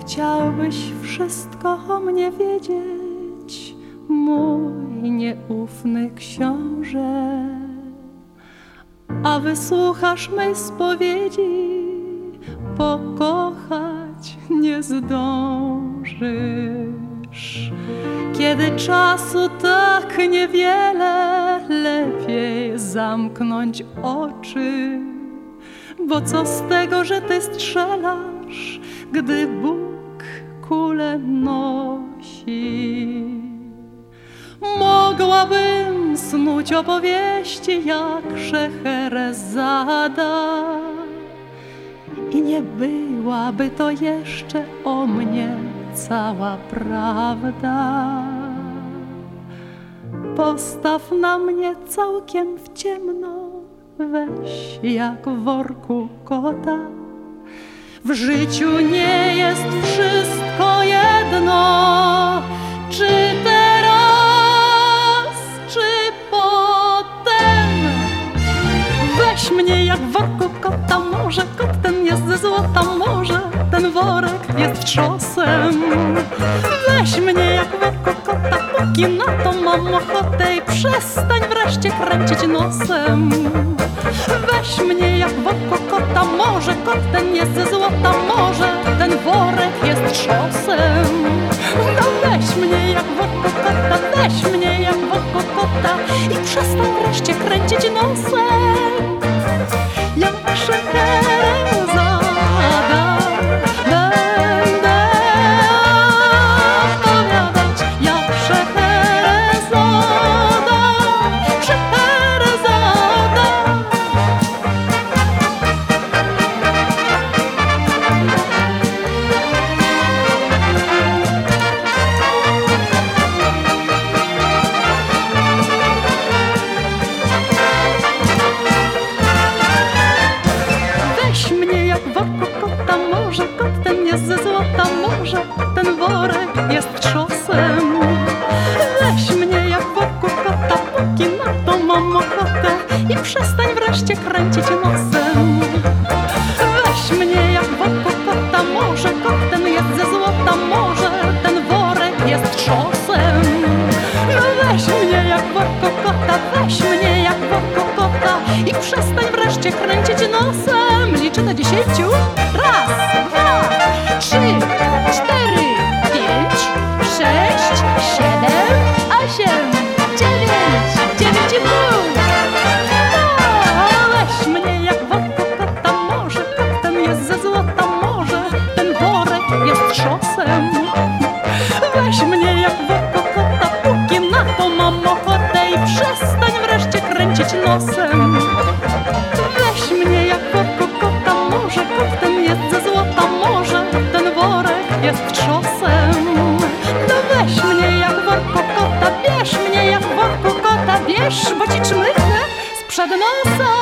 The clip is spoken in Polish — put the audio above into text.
Chciałbyś wszystko o mnie wiedzieć, mój nieufny książę, a wysłuchasz mej spowiedzi, pokochać nie zdążysz. Kiedy czasu tak niewiele, lepiej zamknąć oczy, bo co z tego, że ty strzelasz, gdy Bóg kulę nosi. Mogłabym snuć opowieści jak Szeherezada i nie byłaby to jeszcze o mnie cała prawda. Postaw na mnie całkiem w ciemno, weź jak w worku kota. W życiu nie jest wszystko jedno, czy teraz, czy potem. Weź mnie jak w worku kota, może kot ten jest ze złota, może ten worek jest trzosem. Weź mnie jak w worku kota, póki na to mam ochotę, i przestań wreszcie kręcić nosem. Weź mnie jak w worku kota, może kot ten jest ze złota, może ten worek jest trzosem. No weź mnie jak w worku kota, weź mnie jak w worku kota i przestań wreszcie kręcić nosem. Jak Szeherezada będę opowiadać, jak Szeherezada, Szeherezada. Weź mnie jak w worku kota, może kot ten jest ze złota, może ten worek jest trzosem. Weź mnie jak w worku kota, póki na to mam ochotę, i przestań wreszcie kręcić nosem. Weź mnie jak w worku kota, może kot ten jest ze złota, może ten worek jest trzosem. Weź mnie jak w worku kota, weź mnie jak w worku kota i przestań wreszcie kręcić nosem. Liczę do 10. Raz, dwa, 3, 4, 5, 6, 7, 8, 9, 9,5. Weź mnie jak w worku kota, może kot ten jest ze złota, może ten worek jest trzosem. Weź mnie jak w worku kota, póki na to mam ochotę, i przestań wreszcie kręcić nosem. Weź mnie jak w worku kota, może kot ten jest ze złota, może ten worek jest trzosem. No weź mnie jak w worku kota, bierz mnie jak w worku kota, bierz, bo ci czmychnę sprzed nosa.